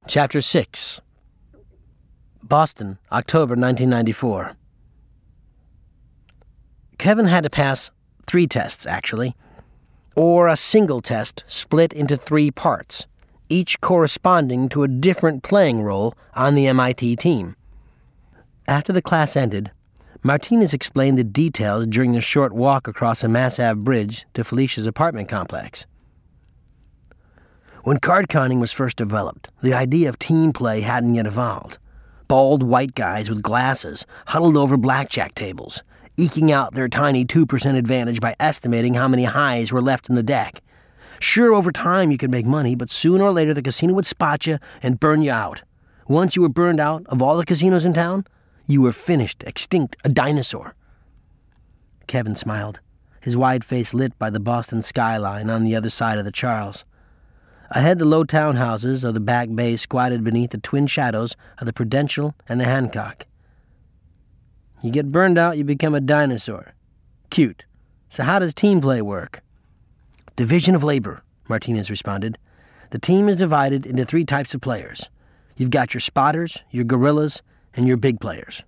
Chapter 6. Boston, October 1994. Kevin had to pass 3 tests, actually, or a single test split into 3 parts, each corresponding to a different playing role on the MIT team. After the class ended, Martinez explained the details during the short walk across a Mass Ave bridge to Felicia's apartment complex. When card counting was first developed, the idea of team play hadn't yet evolved. Bald white guys with glasses huddled over blackjack tables, eking out their tiny 2% advantage by estimating how many highs were left in the deck. Sure, over time you could make money, but sooner or later the casino would spot you and burn you out. Once you were burned out of all the casinos in town, you were finished, extinct, a dinosaur. Kevin smiled, his wide face lit by the Boston skyline on the other side of the Charles. Ahead, the low townhouses of the Back Bay squatted beneath the twin shadows of the Prudential and the Hancock. You get burned out, you become a dinosaur. Cute. So how does team play work? Division of labor, Martinez responded. The team is divided into 3 types of players. You've got your spotters, your gorillas, and your big players.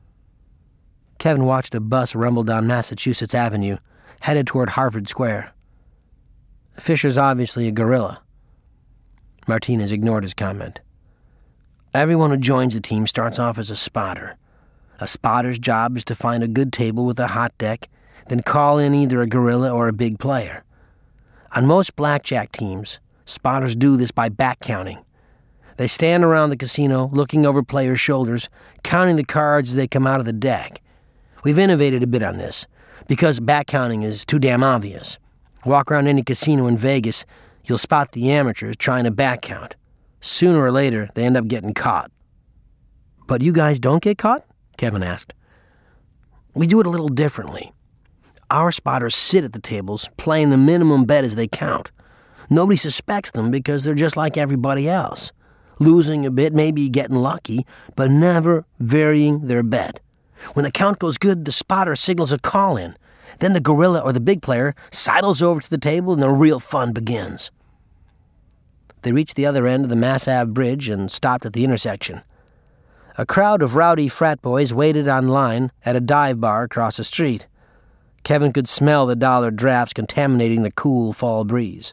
Kevin watched a bus rumble down Massachusetts Avenue, headed toward Harvard Square. Fisher's obviously a gorilla. Martinez ignored his comment. Everyone who joins the team starts off as a spotter. A spotter's job is to find a good table with a hot deck, then call in either a gorilla or a big player. On most blackjack teams, spotters do this by back counting. They stand around the casino, looking over players' shoulders, counting the cards as they come out of the deck. We've innovated a bit on this, because back counting is too damn obvious. Walk around any casino in Vegas, you'll spot the amateurs trying to back count. Sooner or later, they end up getting caught. But you guys don't get caught? Kevin asked. We do it a little differently. Our spotters sit at the tables, playing the minimum bet as they count. Nobody suspects them because they're just like everybody else. Losing a bit, maybe getting lucky, but never varying their bet. When the count goes good, the spotter signals a call-in. Then the gorilla or the big player sidles over to the table and the real fun begins. They reached the other end of the Mass Ave bridge and stopped at the intersection. A crowd of rowdy frat boys waited on line at a dive bar across the street. Kevin could smell the dollar drafts contaminating the cool fall breeze.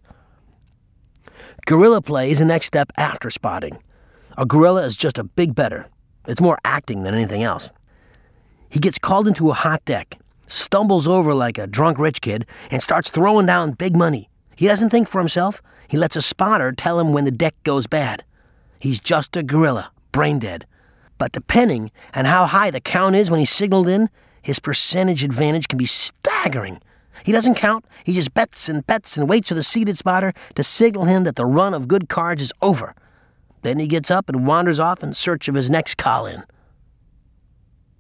Gorilla play is the next step after spotting. A gorilla is just a big bettor. It's more acting than anything else. He gets called into a hot deck, stumbles over like a drunk rich kid, and starts throwing down big money. He doesn't think for himself. He lets a spotter tell him when the deck goes bad. He's just a gorilla, brain dead. But depending on how high the count is when he's signaled in, his percentage advantage can be staggering. He doesn't count. He just bets and waits for the seated spotter to signal him that the run of good cards is over. Then he gets up and wanders off in search of his next call-in.